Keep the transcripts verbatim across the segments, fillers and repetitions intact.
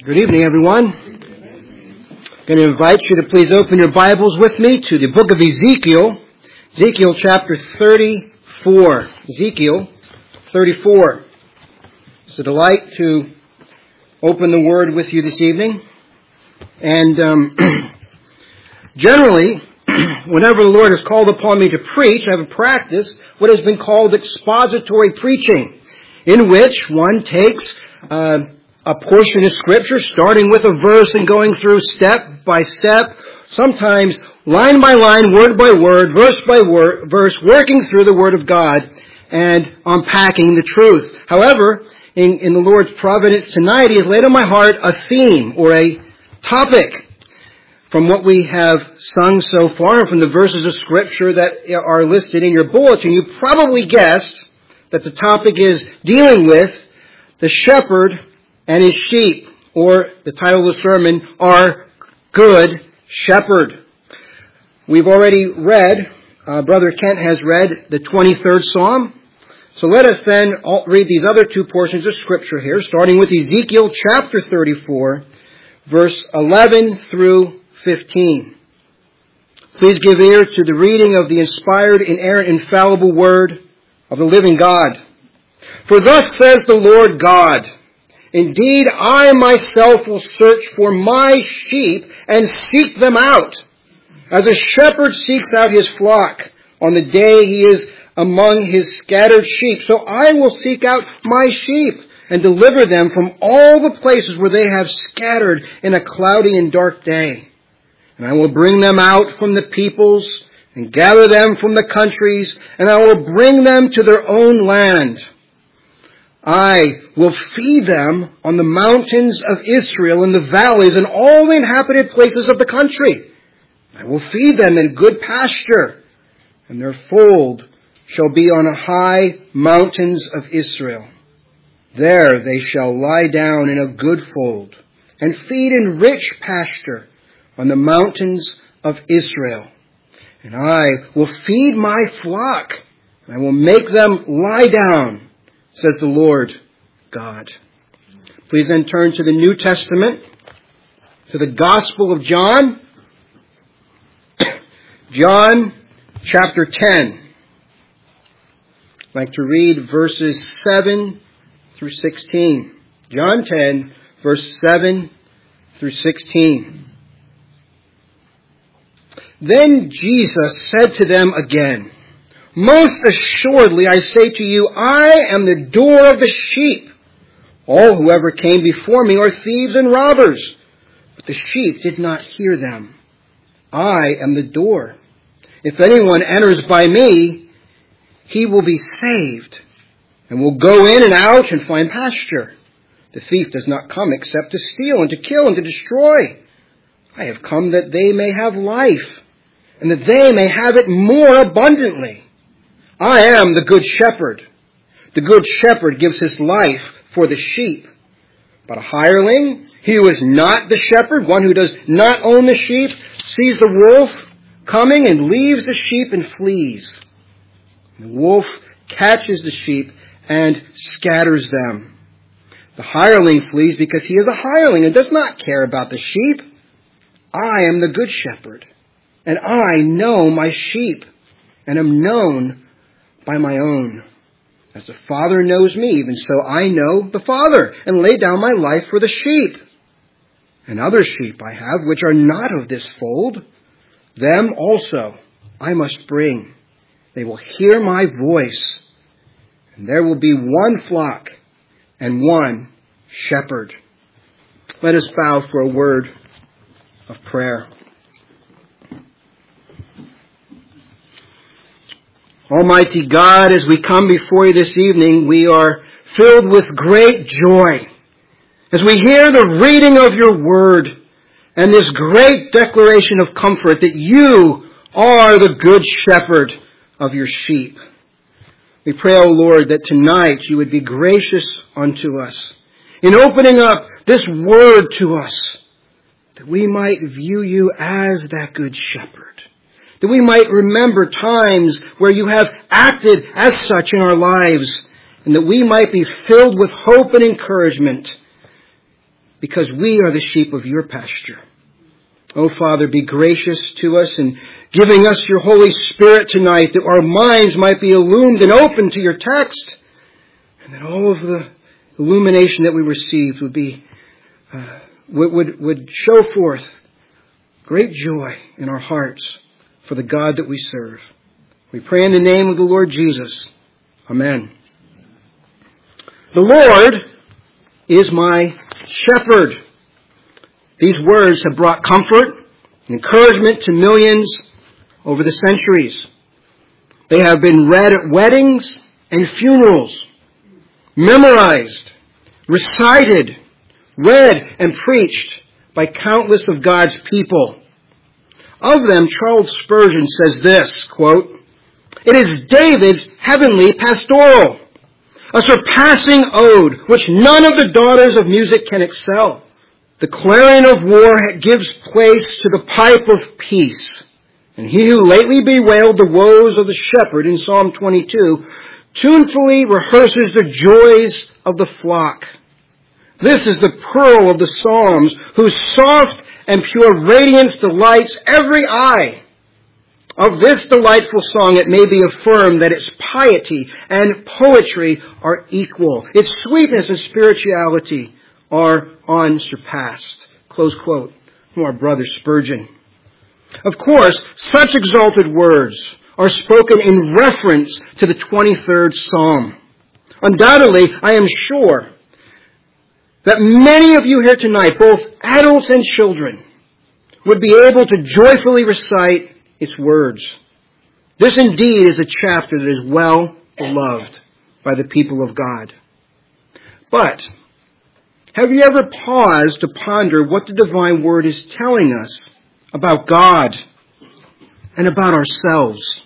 Good evening, everyone. I'm going to invite you to please open your Bibles with me to the book of Ezekiel, Ezekiel chapter thirty-four. Ezekiel thirty-four. It's a delight to open the Word with you this evening. And um, generally, whenever the Lord has called upon me to preach, I have a practice, what has been called expository preaching, in which one takes uh, a portion of Scripture, starting with a verse and going through step by step, sometimes line by line, word by word, verse by word, verse, working through the Word of God and unpacking the truth. However, in, in the Lord's providence tonight, He has laid on my heart a theme or a topic from what we have sung so far, from the verses of Scripture that are listed in your bulletin. You probably guessed that the topic is dealing with the shepherd and his sheep, or the title of the sermon, Our Good Shepherd. We've already read, uh, Brother Kent has read the twenty-third Psalm. So let us then read these other two portions of Scripture here, starting with Ezekiel chapter thirty-four, verse eleven through fifteen. Please give ear to the reading of the inspired, inerrant, infallible Word of the living God. For thus says the Lord God, indeed, I myself will search for my sheep and seek them out, as a shepherd seeks out his flock on the day he is among his scattered sheep. So I will seek out my sheep and deliver them from all the places where they have scattered in a cloudy and dark day. And I will bring them out from the peoples and gather them from the countries, and I will bring them to their own land. I will feed them on the mountains of Israel, in the valleys, and all the inhabited places of the country. I will feed them in good pasture, and their fold shall be on the high mountains of Israel. There they shall lie down in a good fold, and feed in rich pasture on the mountains of Israel. And I will feed my flock, and I will make them lie down, says the Lord God. Please then turn to the New Testament, to the Gospel of John. John chapter ten. I'd like to read verses seven through sixteen. John ten, verse seven through sixteen. Then Jesus said to them again, most assuredly, I say to you, I am the door of the sheep. All who ever came before me are thieves and robbers, but the sheep did not hear them. I am the door. If anyone enters by me, he will be saved, and will go in and out and find pasture. The thief does not come except to steal and to kill and to destroy. I have come that they may have life, and that they may have it more abundantly. I am the good shepherd. The good shepherd gives his life for the sheep. But a hireling, he who is not the shepherd, one who does not own the sheep, sees the wolf coming and leaves the sheep and flees. The wolf catches the sheep and scatters them. The hireling flees because he is a hireling and does not care about the sheep. I am the good shepherd, and I know my sheep, and am known by my own. As the Father knows me, even so I know the Father, and lay down my life for the sheep. And other sheep I have, which are not of this fold, them also I must bring. They will hear my voice, and there will be one flock and one shepherd. Let us bow for a word of prayer. Almighty God, as we come before you this evening, we are filled with great joy as we hear the reading of your word and this great declaration of comfort that you are the good shepherd of your sheep. We pray, O Lord, that tonight you would be gracious unto us in opening up this word to us, that we might view you as that good shepherd. That we might remember times where you have acted as such in our lives, and that we might be filled with hope and encouragement because we are the sheep of your pasture. Oh, Father, be gracious to us in giving us your Holy Spirit tonight, that our minds might be illumined and open to your text, and that all of the illumination that we received would be uh, would, would would show forth great joy in our hearts for the God that we serve. We pray in the name of the Lord Jesus. Amen. The Lord is my shepherd. These words have brought comfort and encouragement to millions over the centuries. They have been read at weddings and funerals, memorized, recited, read, and preached by countless of God's people. Of them, Charles Spurgeon says this, quote, "It is David's heavenly pastoral, a surpassing ode which none of the daughters of music can excel. The clarion of war gives place to the pipe of peace. And he who lately bewailed the woes of the shepherd in Psalm twenty-two tunefully rehearses the joys of the flock. This is the pearl of the Psalms, whose soft and pure radiance delights every eye. Of this delightful song it may be affirmed that its piety and poetry are equal. Its sweetness and spirituality are unsurpassed." Close quote from our brother Spurgeon. Of course, such exalted words are spoken in reference to the twenty-third Psalm. Undoubtedly, I am sure that many of you here tonight, both adults and children, would be able to joyfully recite its words. This indeed is a chapter that is well beloved by the people of God. But have you ever paused to ponder what the divine word is telling us about God and about ourselves?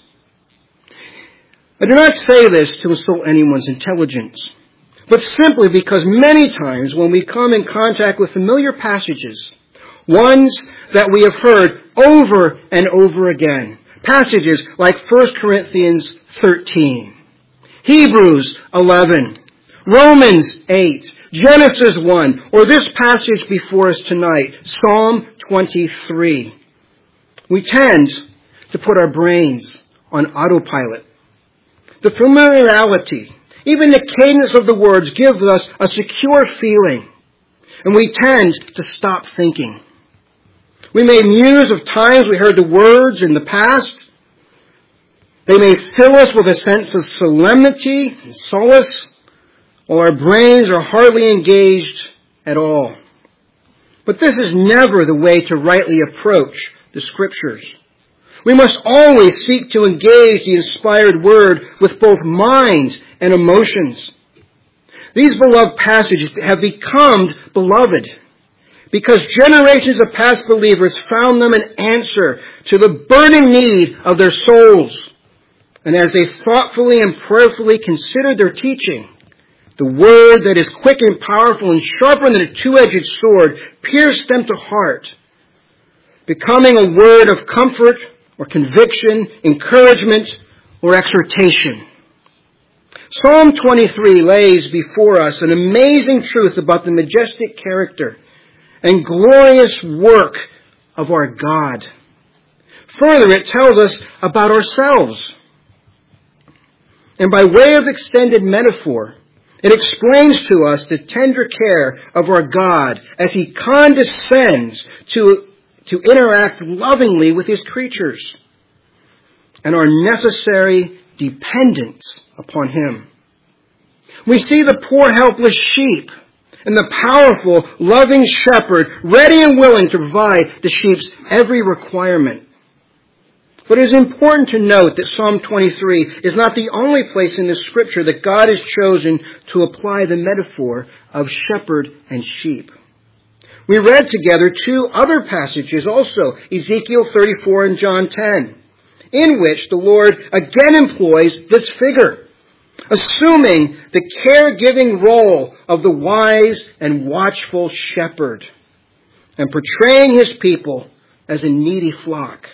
I do not say this to insult anyone's intelligence, but simply because many times when we come in contact with familiar passages, ones that we have heard over and over again, passages like First Corinthians thirteen, Hebrews eleven, Romans eight, Genesis one, or this passage before us tonight, Psalm twenty-three. We tend to put our brains on autopilot. The familiarity, even the cadence of the words, gives us a secure feeling, and we tend to stop thinking. We may muse of times we heard the words in the past. They may fill us with a sense of solemnity and solace, while our brains are hardly engaged at all. But this is never the way to rightly approach the Scriptures. We must always seek to engage the inspired Word with both mind and emotions. These beloved passages have become beloved because generations of past believers found them an answer to the burning need of their souls. And as they thoughtfully and prayerfully considered their teaching, the word that is quick and powerful and sharper than a two-edged sword pierced them to heart, becoming a word of comfort or conviction, encouragement, or exhortation. Psalm twenty-three lays before us an amazing truth about the majestic character and glorious work of our God. Further, it tells us about ourselves. And by way of extended metaphor, it explains to us the tender care of our God as He condescends to, to interact lovingly with His creatures and our necessary dependence upon Him. We see the poor helpless sheep and the powerful, loving shepherd ready and willing to provide the sheep's every requirement. But it is important to note that Psalm twenty-three is not the only place in the Scripture that God has chosen to apply the metaphor of shepherd and sheep. We read together two other passages also, Ezekiel thirty-four and John ten, in which the Lord again employs this figure, assuming the caregiving role of the wise and watchful shepherd and portraying His people as a needy flock.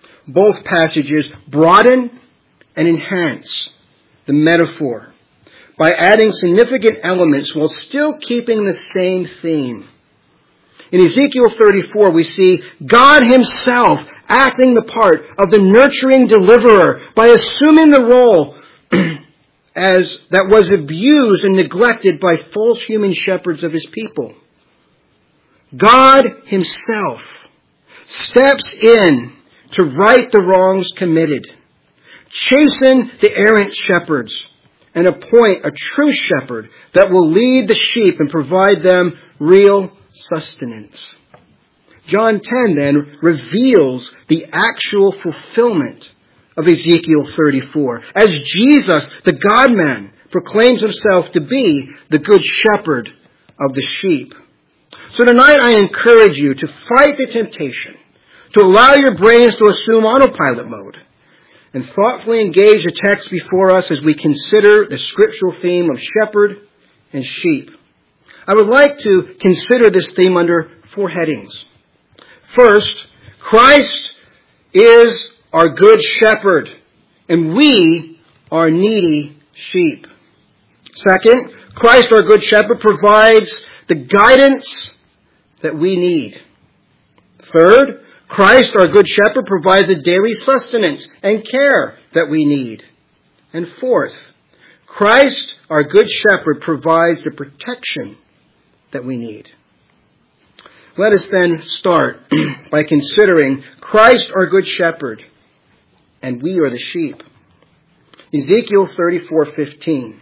Both passages broaden and enhance the metaphor, by adding significant elements while still keeping the same theme. In Ezekiel thirty-four, we see God himself acting the part of the nurturing deliverer by assuming the role as that was abused and neglected by false human shepherds of his people. God himself steps in to right the wrongs committed, chasten the errant shepherds, and appoint a true shepherd that will lead the sheep and provide them real sustenance. John ten then reveals the actual fulfillment of Ezekiel thirty-four, as Jesus, the God-man, proclaims himself to be the good shepherd of the sheep. So tonight I encourage you to fight the temptation, to allow your brains to assume autopilot mode, and thoughtfully engage the text before us as we consider the scriptural theme of shepherd and sheep. I would like to consider this theme under four headings. First, Christ is our good shepherd, and we are needy sheep. Second, Christ, our good shepherd, provides the guidance that we need. Third, Christ, our good shepherd, provides the daily sustenance and care that we need. And fourth, Christ, our good shepherd, provides the protection that we need. Let us then start by considering Christ, our good shepherd, and we are the sheep. Ezekiel thirty-four fifteen.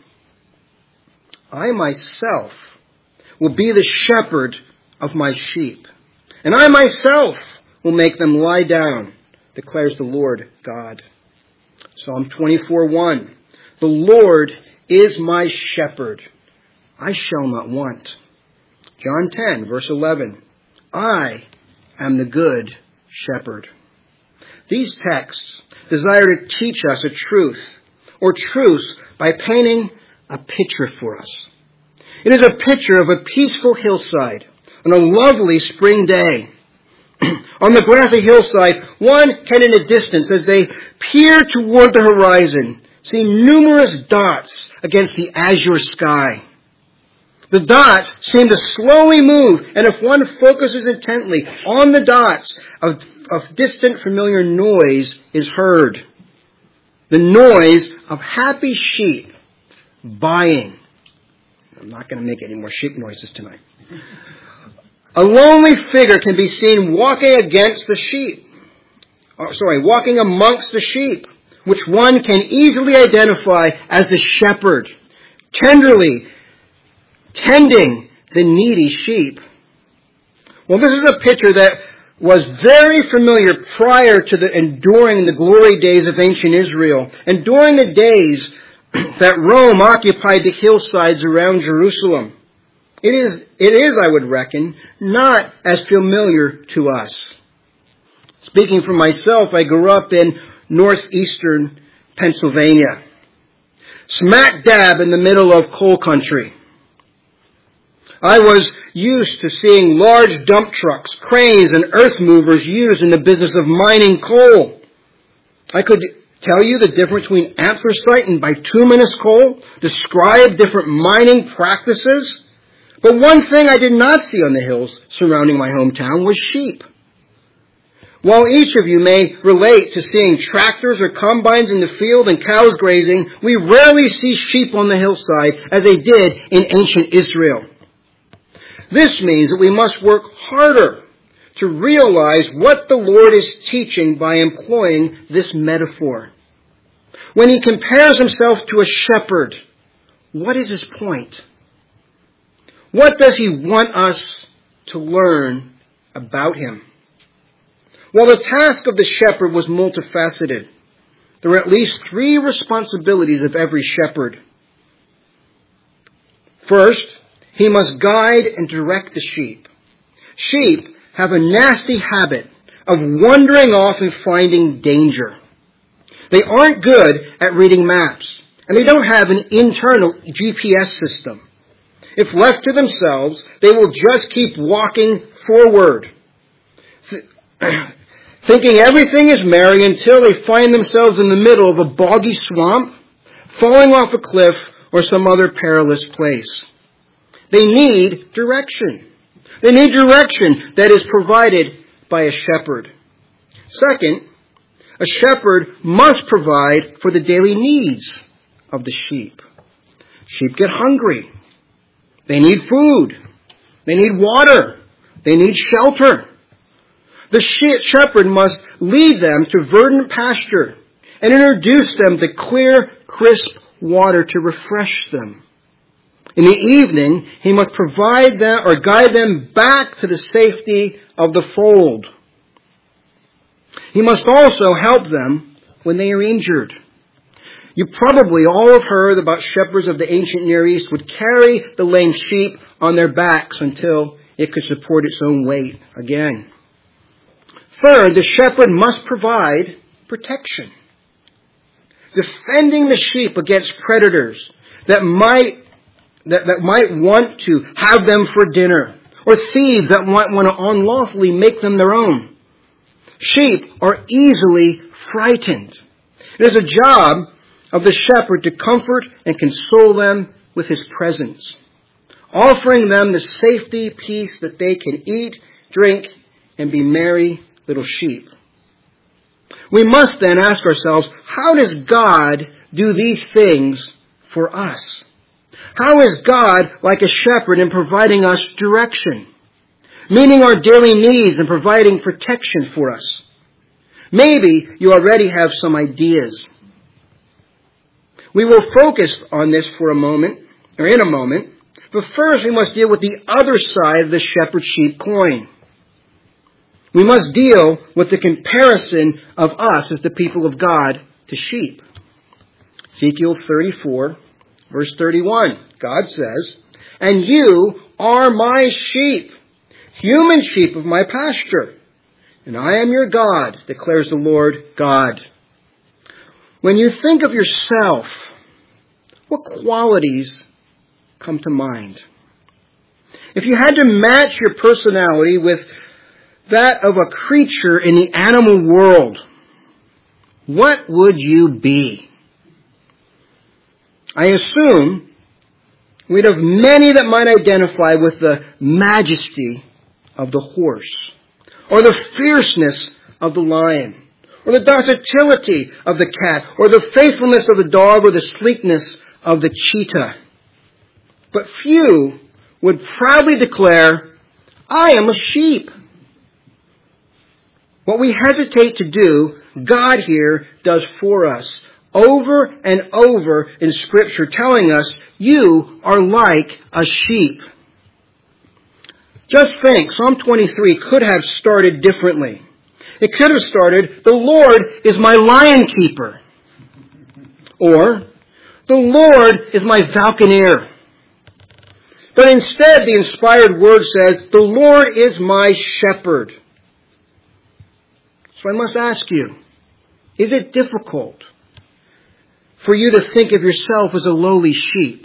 I myself will be the shepherd of my sheep, and I myself will make them lie down, declares the Lord God. Psalm twenty-four one. The Lord is my shepherd. I shall not want. John ten, verse eleven. I am the good shepherd. These texts desire to teach us a truth, or truths, by painting a picture for us. It is a picture of a peaceful hillside on a lovely spring day. On the grassy hillside, one can in a distance, as they peer toward the horizon, see numerous dots against the azure sky. The dots seem to slowly move, and if one focuses intently on the dots, a, a distant familiar noise is heard. The noise of happy sheep buying. I'm not going to make any more sheep noises tonight. A lonely figure can be seen walking against the sheep. Oh, sorry, walking amongst the sheep, which one can easily identify as the shepherd, tenderly tending the needy sheep. Well, this is a picture that was very familiar prior to the enduring the glory days of ancient Israel, and during the days that Rome occupied the hillsides around Jerusalem. It is, it is, I would reckon, not as familiar to us. Speaking for myself, I grew up in northeastern Pennsylvania, smack dab in the middle of coal country. I was used to seeing large dump trucks, cranes, and earth movers used in the business of mining coal. I could tell you the difference between anthracite and bituminous coal, describe different mining practices. But one thing I did not see on the hills surrounding my hometown was sheep. While each of you may relate to seeing tractors or combines in the field and cows grazing, we rarely see sheep on the hillside as they did in ancient Israel. This means that we must work harder to realize what the Lord is teaching by employing this metaphor. When he compares himself to a shepherd, what is his point? What does he want us to learn about him? Well, the task of the shepherd was multifaceted. There are at least three responsibilities of every shepherd. First, he must guide and direct the sheep. Sheep have a nasty habit of wandering off and finding danger. They aren't good at reading maps, and they don't have an internal G P S system. If left to themselves, they will just keep walking forward, thinking everything is merry until they find themselves in the middle of a boggy swamp, falling off a cliff, or some other perilous place. They need direction. They need direction that is provided by a shepherd. Second, a shepherd must provide for the daily needs of the sheep. Sheep get hungry. They need food. They need water. They need shelter. The shepherd must lead them to verdant pasture and introduce them to clear, crisp water to refresh them. In the evening, he must provide them or guide them back to the safety of the fold. He must also help them when they are injured. You probably all have heard about shepherds of the ancient Near East would carry the lame sheep on their backs until it could support its own weight again. Third, the shepherd must provide protection. Defending the sheep against predators that might that, that might want to have them for dinner, or thieves that might want to unlawfully make them their own. Sheep are easily frightened. It is a job of the shepherd to comfort and console them with his presence, offering them the safety, peace that they can eat, drink, and be merry little sheep. We must then ask ourselves, how does God do these things for us? How is God like a shepherd in providing us direction, meeting our daily needs and providing protection for us? Maybe you already have some ideas. We will focus on this for a moment, or in a moment, but first we must deal with the other side of the shepherd-sheep coin. We must deal with the comparison of us as the people of God to sheep. Ezekiel thirty-four, verse thirty-one, God says, "And you are my sheep, human sheep of my pasture, and I am your God, declares the Lord God." When you think of yourself, what qualities come to mind? If you had to match your personality with that of a creature in the animal world, what would you be? I assume we'd have many that might identify with the majesty of the horse, or the fierceness of the lion, or the docility of the cat, or the faithfulness of the dog, or the sleekness of the cheetah. But few would proudly declare, "I am a sheep." What we hesitate to do, God here does for us over and over in Scripture, telling us, you are like a sheep. Just think, Psalm twenty-three could have started differently. It could have started, "The Lord is my lion keeper." Or, "The Lord is my falconer." But instead, the inspired word says, "The Lord is my shepherd." So I must ask you, is it difficult for you to think of yourself as a lowly sheep?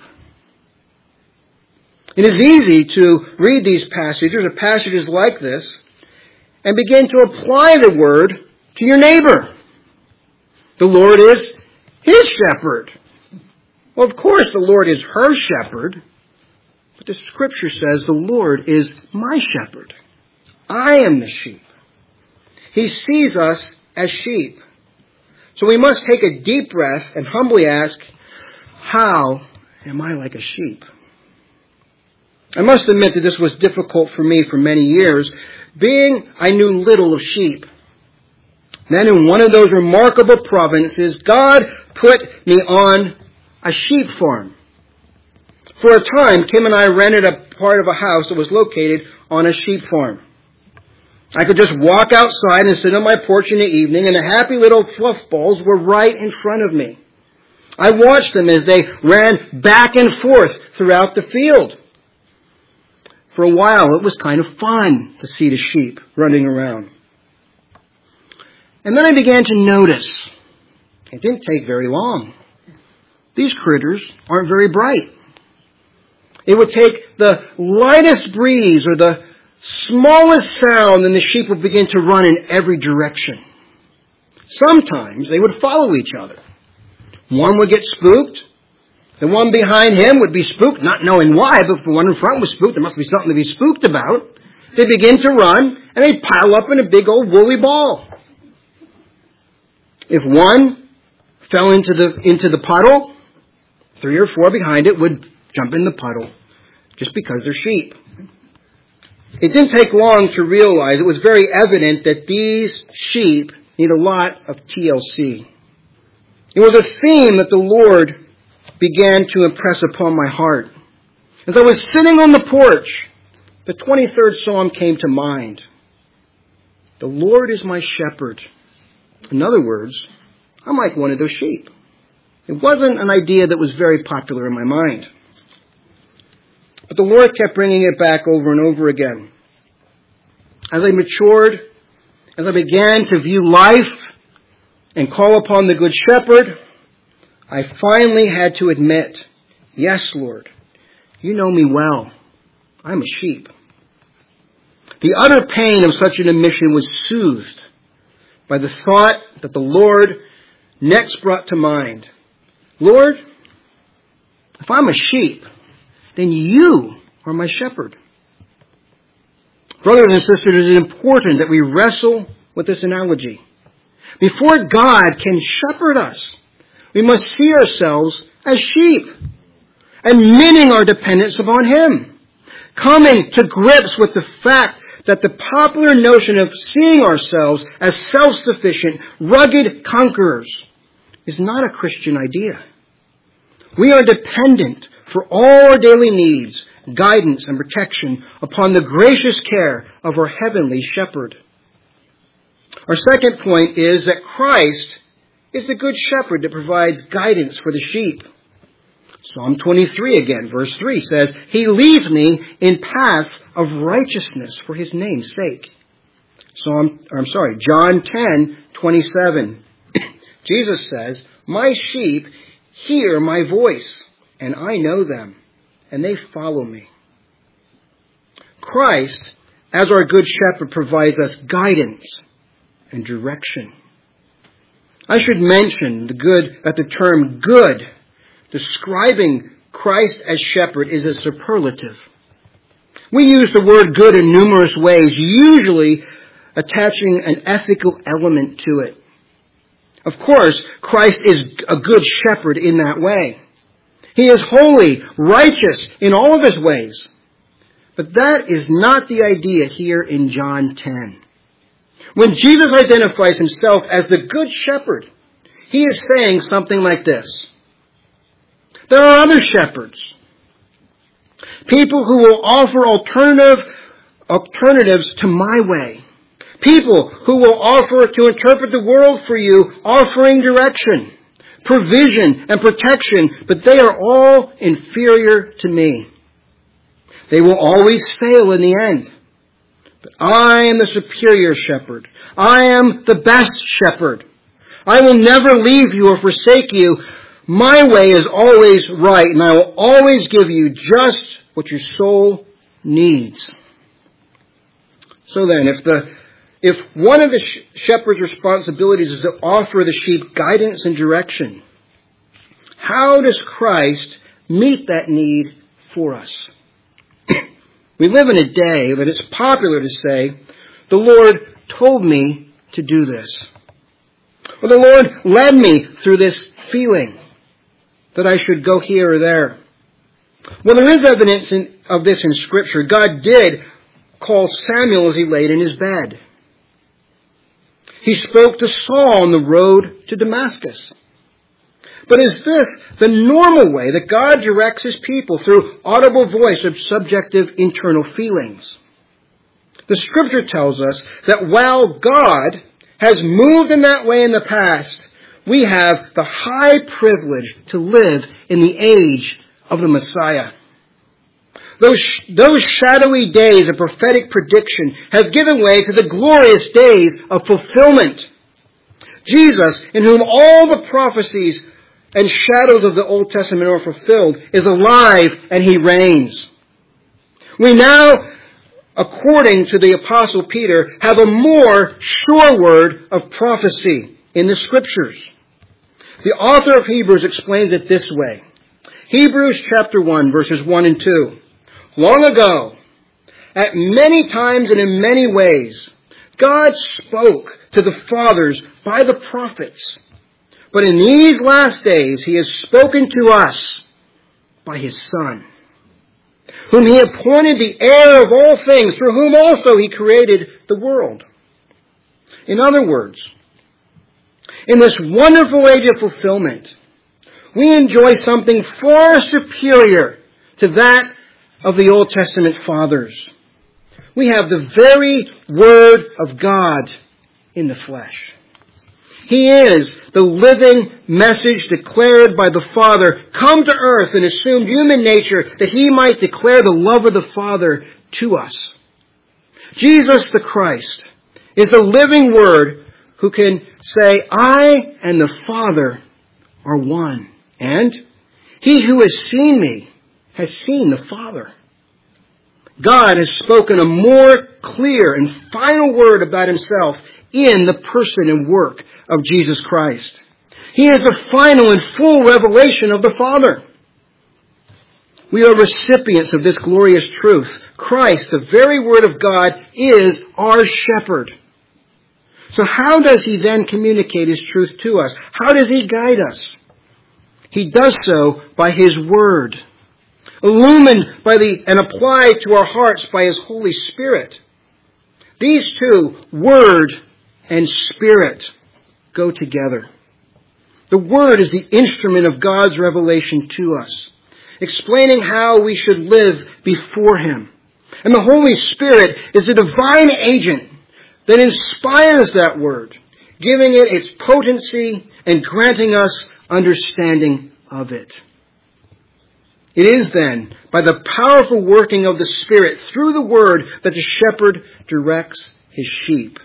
It is easy to read these passages, or passages like this, and begin to apply the word to your neighbor. The Lord is his shepherd. Well, of course, the Lord is her shepherd, but the Scripture says the Lord is my shepherd. I am the sheep. He sees us as sheep. So we must take a deep breath and humbly ask, how am I like a sheep? I must admit that this was difficult for me for many years, being I knew little of sheep. Then in one of those remarkable provinces, God put me on a sheep farm. For a time, Kim and I rented a part of a house that was located on a sheep farm. I could just walk outside and sit on my porch in the evening, and the happy little fluff balls were right in front of me. I watched them as they ran back and forth throughout the field. For a while, it was kind of fun to see the sheep running around. And then I began to notice. It didn't take very long. These critters aren't very bright. It would take the lightest breeze or the smallest sound and the sheep would begin to run in every direction. Sometimes they would follow each other. One would get spooked, The one behind him would be spooked, not knowing why, but if the one in front was spooked, there must be something to be spooked about. They begin to run, and they pile up in a big old woolly ball. If one fell into the into the puddle, three or four behind it would jump in the puddle, just because they're sheep. It didn't take long to realize, it was very evident that these sheep need a lot of T L C. It was a theme that the Lord began to impress upon my heart. As I was sitting on the porch, the twenty-third Psalm came to mind. The Lord is my shepherd. In other words, I'm like one of those sheep. It wasn't an idea that was very popular in my mind. But the Lord kept bringing it back over and over again. As I matured, as I began to view life and call upon the Good Shepherd, I finally had to admit, yes, Lord, you know me well. I'm a sheep. The utter pain of such an admission was soothed by the thought that the Lord next brought to mind. Lord, if I'm a sheep, then you are my shepherd. Brothers and sisters, it is important that we wrestle with this analogy. Before God can shepherd us, we must see ourselves as sheep and meaning our dependence upon Him. Coming to grips with the fact that the popular notion of seeing ourselves as self-sufficient, rugged conquerors is not a Christian idea. We are dependent for all our daily needs, guidance, and protection upon the gracious care of our heavenly shepherd. Our second point is that Christ is the good shepherd that provides guidance for the sheep. Psalm twenty-three again, verse three says, He leads me in paths of righteousness for His name's sake. Psalm, I'm sorry, John ten twenty-seven. Jesus says, My sheep hear my voice, and I know them, and they follow me. Christ, as our good shepherd, provides us guidance and direction. I should mention the good that the term good, describing Christ as shepherd, is a superlative. We use the word good in numerous ways, usually attaching an ethical element to it. Of course, Christ is a good shepherd in that way. He is holy, righteous in all of His ways. But that is not the idea here in John ten. When Jesus identifies Himself as the good shepherd, He is saying something like this. There are other shepherds. People who will offer alternative alternatives to my way. People who will offer to interpret the world for you, offering direction, provision, and protection, but they are all inferior to me. They will always fail in the end. But I am the superior shepherd. I am the best shepherd. I will never leave you or forsake you. My way is always right, and I will always give you just what your soul needs. So then, if the if one of the shepherd's responsibilities is to offer the sheep guidance and direction, how does Christ meet that need for us? We live in a day that it's popular to say, the Lord told me to do this. Or the Lord led me through this feeling that I should go here or there. Well, there is evidence in, of this in Scripture. God did call Samuel as he laid in his bed. He spoke to Saul on the road to Damascus. But is this the normal way that God directs His people, through audible voice of subjective internal feelings? The Scripture tells us that while God has moved in that way in the past, we have the high privilege to live in the age of the Messiah. Those, those shadowy days of prophetic prediction have given way to the glorious days of fulfillment. Jesus, in whom all the prophecies and shadows of the Old Testament are fulfilled, is alive and He reigns. We now, according to the Apostle Peter, have a more sure word of prophecy in the Scriptures. The author of Hebrews explains it this way. Hebrews chapter one, verses one and two. Long ago, at many times and in many ways, God spoke to the fathers by the prophets. But in these last days, He has spoken to us by His Son, whom He appointed the heir of all things, through whom also He created the world. In other words, in this wonderful age of fulfillment, we enjoy something far superior to that of the Old Testament fathers. We have the very Word of God in the flesh. He is the living message declared by the Father, come to earth and assumed human nature that He might declare the love of the Father to us. Jesus the Christ is the living Word who can say, I and the Father are one. And he who has seen me has seen the Father. God has spoken a more clear and final word about Himself in the person and work of Jesus Christ. He is the final and full revelation of the Father. We are recipients of this glorious truth. Christ, the very Word of God, is our shepherd. So how does He then communicate His truth to us? How does He guide us? He does so by His Word, illumined by the and applied to our hearts by His Holy Spirit. These two, Word and Spirit, go together. The Word is the instrument of God's revelation to us, explaining how we should live before Him. And the Holy Spirit is a divine agent that inspires that Word, giving it its potency and granting us understanding of it. It is then by the powerful working of the Spirit through the Word that the shepherd directs his sheep.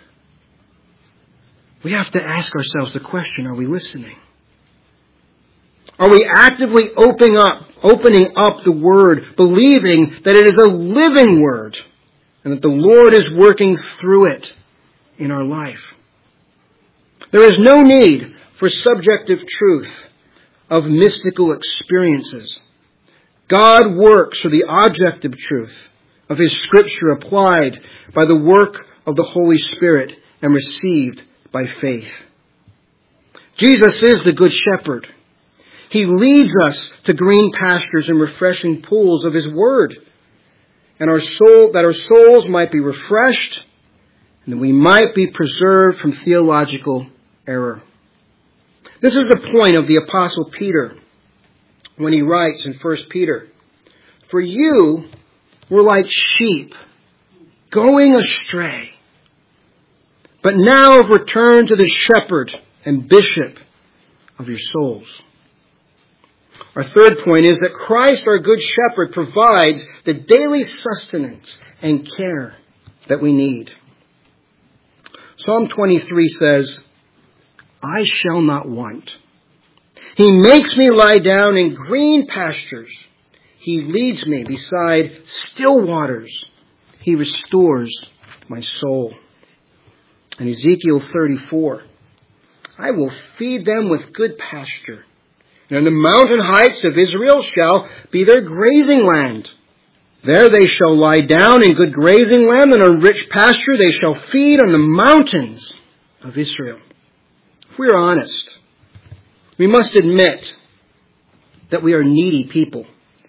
We have to ask ourselves the question, are we listening? Are we actively opening up, opening up the Word, believing that it is a living Word and that the Lord is working through it in our life? There is no need for subjective truth of mystical experiences. God works for the objective truth of His Scripture applied by the work of the Holy Spirit and received by faith. Jesus is the Good Shepherd. He leads us to green pastures and refreshing pools of His Word, and our soul, that our souls might be refreshed and that we might be preserved from theological error. This is the point of the Apostle Peter when he writes in First Peter, for you were like sheep going astray, but now have returned to the shepherd and bishop of your souls. Our third point is that Christ, our Good Shepherd, provides the daily sustenance and care that we need. Psalm twenty-three says, I shall not want. He makes me lie down in green pastures. He leads me beside still waters. He restores my soul. And Ezekiel thirty-four, I will feed them with good pasture, and on the mountain heights of Israel shall be their grazing land. There they shall lie down in good grazing land, and a rich pasture they shall feed on the mountains of Israel. If we are honest, we must admit that we are needy people.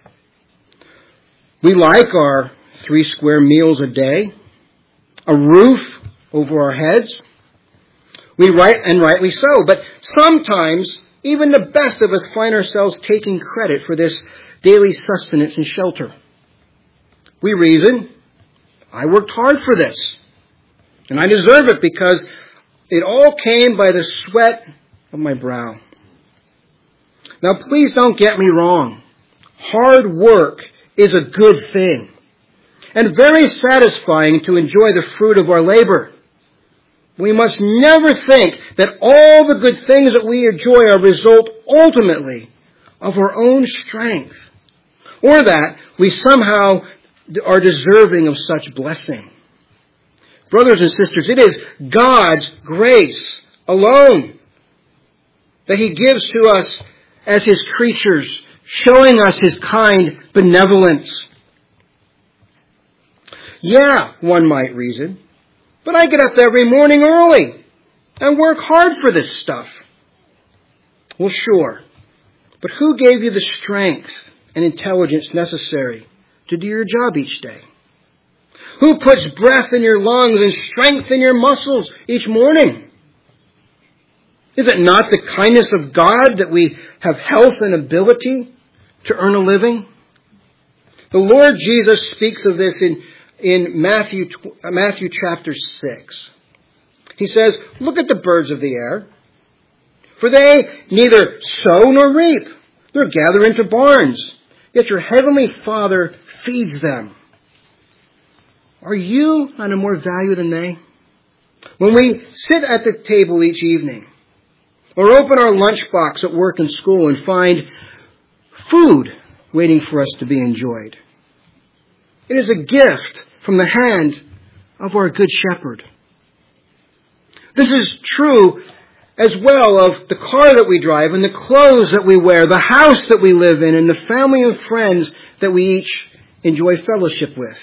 We like our three square meals a day, a roof over our heads. We right and rightly so, but sometimes even the best of us find ourselves taking credit for this daily sustenance and shelter. We reason, I worked hard for this, and I deserve it because it all came by the sweat of my brow. Now, please don't get me wrong. Hard work is a good thing, and very satisfying to enjoy the fruit of our labor. We must never think that all the good things that we enjoy are a result ultimately of our own strength, or that we somehow are deserving of such blessing. Brothers and sisters, it is God's grace alone that He gives to us as His creatures showing us His kind benevolence. Yeah, one might reason, but I get up every morning early and work hard for this stuff. Well, sure, but who gave you the strength and intelligence necessary to do your job each day? Who puts breath in your lungs and strength in your muscles each morning? Is it not the kindness of God that we have health and ability to earn a living? The Lord Jesus speaks of this in, in Matthew, Matthew chapter six. He says, look at the birds of the air, for they neither sow nor reap, nor gather into barns, yet your heavenly Father feeds them. Are you not of more value than they? When we sit at the table each evening, or open our lunchbox at work and school and find food waiting for us to be enjoyed, it is a gift from the hand of our Good Shepherd. This is true as well of the car that we drive and the clothes that we wear, the house that we live in, and the family and friends that we each enjoy fellowship with.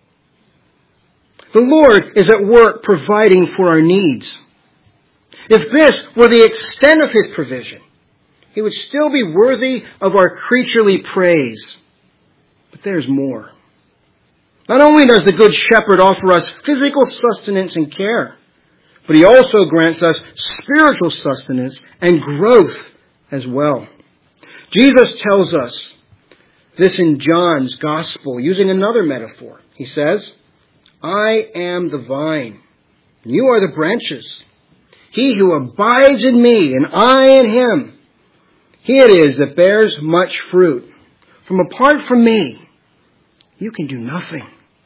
The Lord is at work providing for our needs. If this were the extent of His provision, He would still be worthy of our creaturely praise. But there's more. Not only does the Good Shepherd offer us physical sustenance and care, but He also grants us spiritual sustenance and growth as well. Jesus tells us this in John's Gospel using another metaphor. He says, I am the vine, and you are the branches. He who abides in me, and I in him, he it is that bears much fruit. From apart from me, you can do nothing.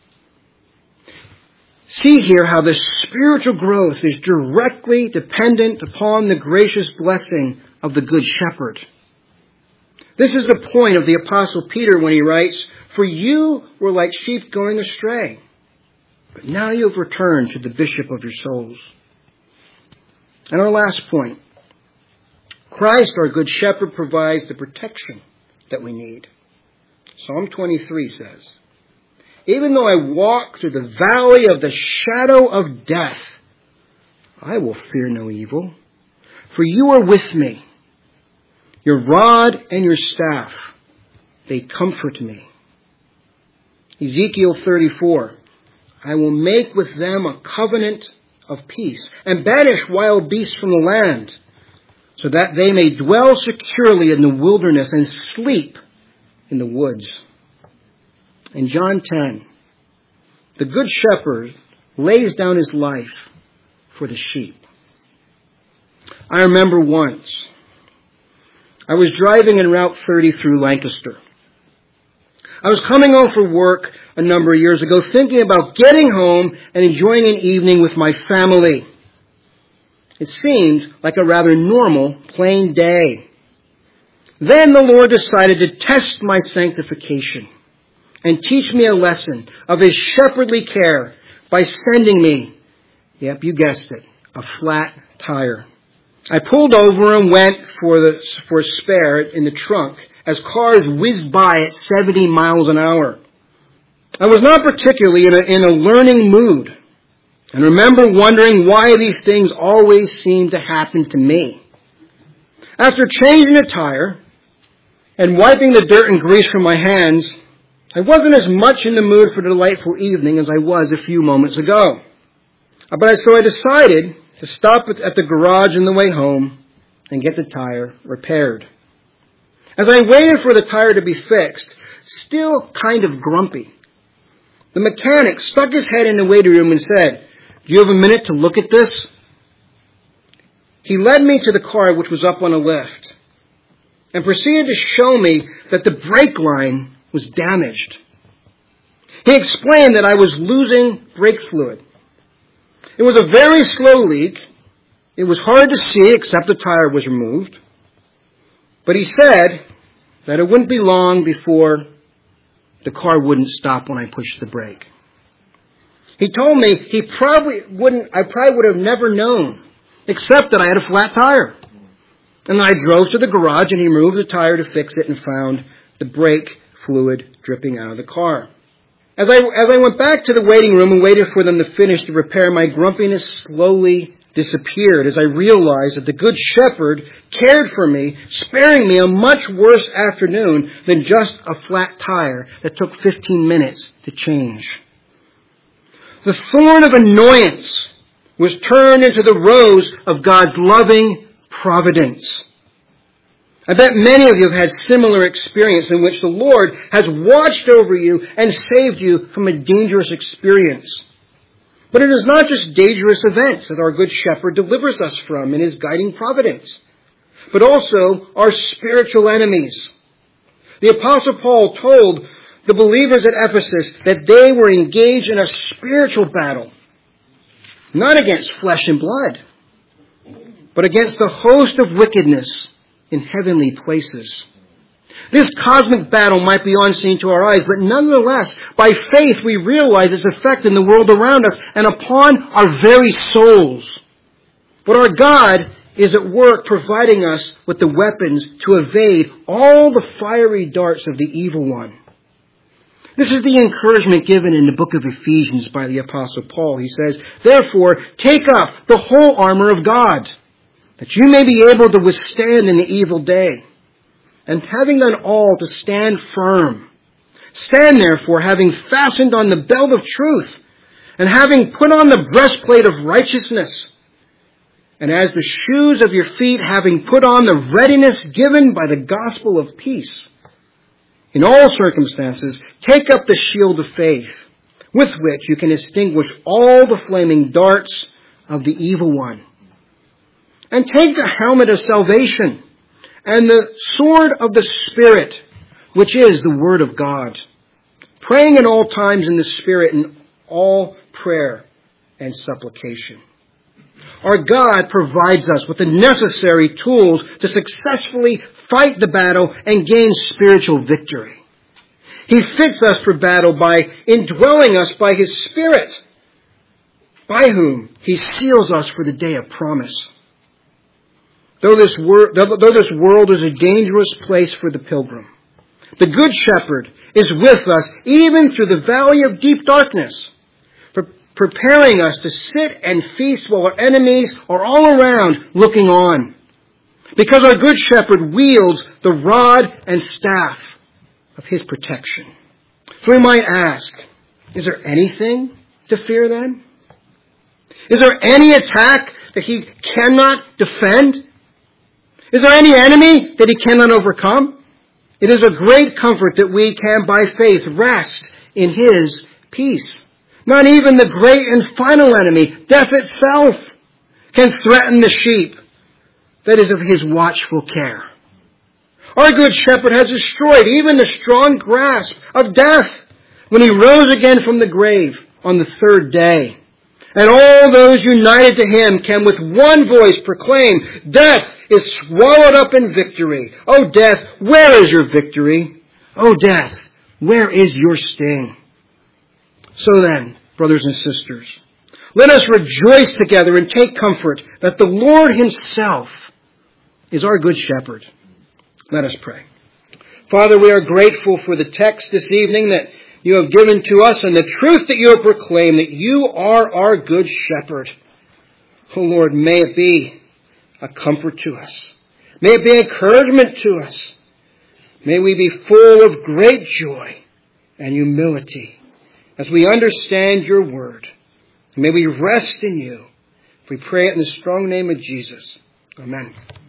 See here how the spiritual growth is directly dependent upon the gracious blessing of the Good Shepherd. This is the point of the Apostle Peter when he writes, for you were like sheep going astray, but now you have returned to the Bishop of your souls. And our last point, Christ, our Good Shepherd, provides the protection that we need. Psalm twenty-three says, even though I walk through the valley of the shadow of death, I will fear no evil, for you are with me. Your rod and your staff, they comfort me. Ezekiel thirty-four, I will make with them a covenant of peace and banish wild beasts from the land, so that they may dwell securely in the wilderness and sleep in the woods. In John ten, the Good Shepherd lays down his life for the sheep. I remember once, I was driving in Route thirty through Lancaster. I was coming home from work a number of years ago, thinking about getting home and enjoying an evening with my family. It seemed like a rather normal, plain day. Then the Lord decided to test my sanctification and teach me a lesson of His shepherdly care by sending me, yep, you guessed it, a flat tire. I pulled over and went for the for a spare in the trunk as cars whizzed by at seventy miles an hour. I was not particularly in a, in a learning mood, and remember wondering why these things always seemed to happen to me. After changing the tire and wiping the dirt and grease from my hands, I wasn't as much in the mood for a delightful evening as I was a few moments ago. But so I decided to stop at the garage on the way home and get the tire repaired. As I waited for the tire to be fixed, still kind of grumpy, the mechanic stuck his head in the waiting room and said, do you have a minute to look at this? He led me to the car, which was up on a lift, and proceeded to show me that the brake line was damaged. He explained that I was losing brake fluid. It was a very slow leak. It was hard to see except the tire was removed. But he said that it wouldn't be long before the car wouldn't stop when I pushed the brake. He told me he probably wouldn't, I probably would have never known, except that I had a flat tire. And I drove to the garage and he removed the tire to fix it and found the brake fluid dripping out of the car. As I, as I went back to the waiting room and waited for them to finish the repair, my grumpiness slowly disappeared as I realized that the Good Shepherd cared for me, sparing me a much worse afternoon than just a flat tire that took fifteen minutes to change. The thorn of annoyance was turned into the rose of God's loving providence. I bet many of you have had similar experience in which the Lord has watched over you and saved you from a dangerous experience. But it is not just dangerous events that our Good Shepherd delivers us from in His guiding providence, but also our spiritual enemies. The Apostle Paul told the believers at Ephesus that they were engaged in a spiritual battle, not against flesh and blood, but against the host of wickedness in heavenly places. This cosmic battle might be unseen to our eyes, but nonetheless, by faith we realize its effect in the world around us and upon our very souls. But our God is at work providing us with the weapons to evade all the fiery darts of the evil one. This is the encouragement given in the book of Ephesians by the Apostle Paul. He says, "Therefore, take up the whole armor of God, that you may be able to withstand in the evil day. And having done all, to stand firm. Stand therefore, having fastened on the belt of truth, and having put on the breastplate of righteousness. And as the shoes of your feet, having put on the readiness given by the gospel of peace. In all circumstances, take up the shield of faith, with which you can extinguish all the flaming darts of the evil one. And take the helmet of salvation, and the sword of the Spirit, which is the Word of God, praying at all times in the Spirit in all prayer and supplication." Our God provides us with the necessary tools to successfully fight the battle and gain spiritual victory. He fits us for battle by indwelling us by His Spirit, by whom He seals us for the day of promise. Though this, wor- though this world is a dangerous place for the pilgrim, the Good Shepherd is with us even through the valley of deep darkness, pre- preparing us to sit and feast while our enemies are all around looking on. Because our Good Shepherd wields the rod and staff of His protection. So we might ask, is there anything to fear then? Is there any attack that He cannot defend? Is there any enemy that He cannot overcome? It is a great comfort that we can, by faith, rest in His peace. Not even the great and final enemy, death itself, can threaten the sheep that is of His watchful care. Our Good Shepherd has destroyed even the strong grasp of death when He rose again from the grave on the third day. And all those united to Him can with one voice proclaim, "Death is swallowed up in victory. O death, where is your victory? O death, where is your sting?" So then, brothers and sisters, let us rejoice together and take comfort that the Lord Himself is our Good Shepherd. Let us pray. Father, we are grateful for the text this evening that You have given to us and the truth that You have proclaimed, that You are our Good Shepherd. Oh Lord, may it be a comfort to us. May it be encouragement to us. May we be full of great joy and humility as we understand Your word. May we rest in You. We pray it in the strong name of Jesus. Amen.